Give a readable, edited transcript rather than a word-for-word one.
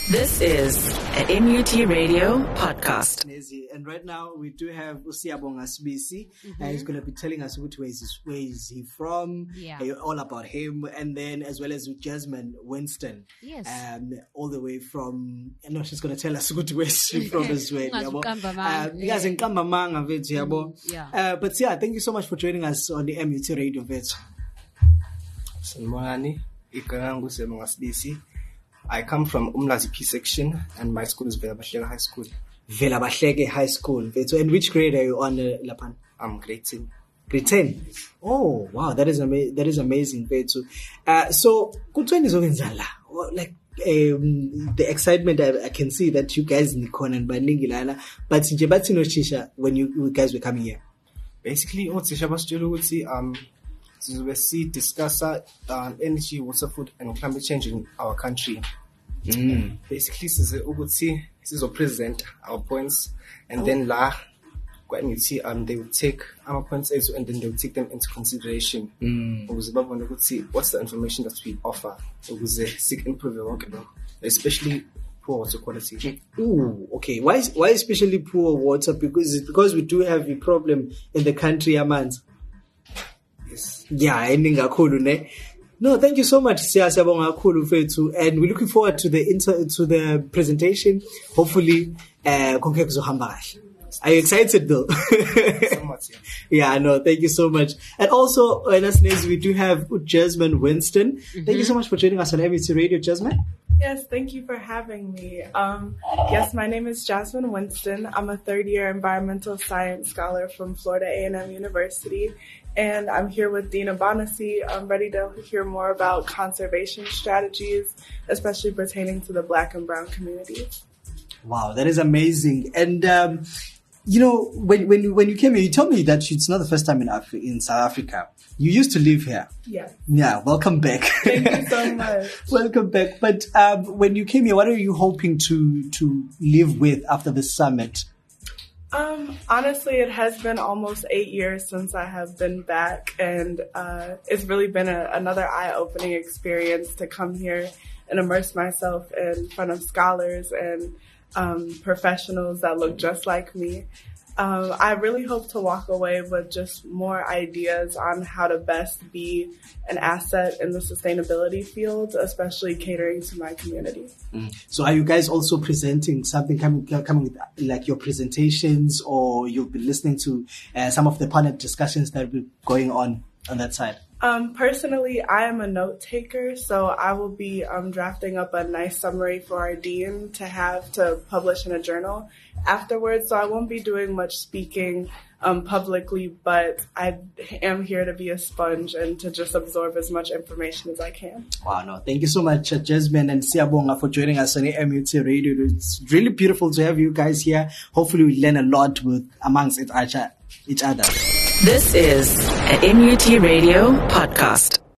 This is a MUT Radio podcast. And right now we do have Usiyabonga Sibisi. He's going to be telling us where is he from, all about him, and then as well as with Jasmine Winston. Yes. All the way from, she's going to tell us where she's from as well. But yeah, thank you so much for joining us on the MUT Radio Vet. I come from Umlazi P section and my school is Velabahleke High School. Velabahleke High School. So, and which grade are you on, Lapan? I'm grade 10. Grade 10? Oh, wow, that is amazing. So, kutweni zokenzala. Like, the excitement I can see that you guys in Nikon Baningilana, but Jebatino Chisha when you guys were coming here. Basically, what Sishabastulu would see, we see discuss energy, water, food, and climate change in our country. Basically, we would see this is a present our points, and then they would take our points and then they would take them into consideration. We would see what's the information that we offer. We would seek improve, especially poor water quality. Ooh, okay. Why especially poor water? Because we do have a problem in the country, Amans. Yeah, ending kakhulu ne. No, thank you so much, Siyabonga kakhulu fethu, and we're looking forward to the presentation. Hopefully, konke kuzohamba kahle. Are you excited though? So much, yeah, no, thank you so much. And also, we do have Jasmine Winston. Thank you so much for joining us on MUT Radio, Jasmine. Yes, thank you for having me. Yes, my name is Jasmine Winston. I'm a third-year environmental science scholar from Florida A&M University, and I'm here with Dina Bonasi. I'm ready to hear more about conservation strategies, especially pertaining to the Black and Brown communities. Wow, that is amazing. And when you came here, you told me that it's not the first time in South Africa. You used to live here. Yeah. Yeah, welcome back. Thank you so much. Welcome back. But when you came here, what are you hoping to live with after the summit? Honestly, it has been almost 8 years since I have been back, and it's really been another eye-opening experience to come here and immerse myself in front of scholars and professionals that look just like me. I really hope to walk away with just more ideas on how to best be an asset in the sustainability field, especially catering to my community. So are you guys also presenting something, coming with like your presentations, or you'll be listening to some of the panel discussions that will be going on that side? Personally, I am a note taker, so I will be drafting up a nice summary for our dean to have to publish in a journal afterwards. So I won't be doing much speaking publicly, but I am here to be a sponge and to just absorb as much information as I can. Wow, no, thank you so much, Jasmine and Siyabonga, for joining us on MUT Radio. It's really beautiful to have you guys here. Hopefully we learn a lot amongst each other. This is a MUT Radio podcast.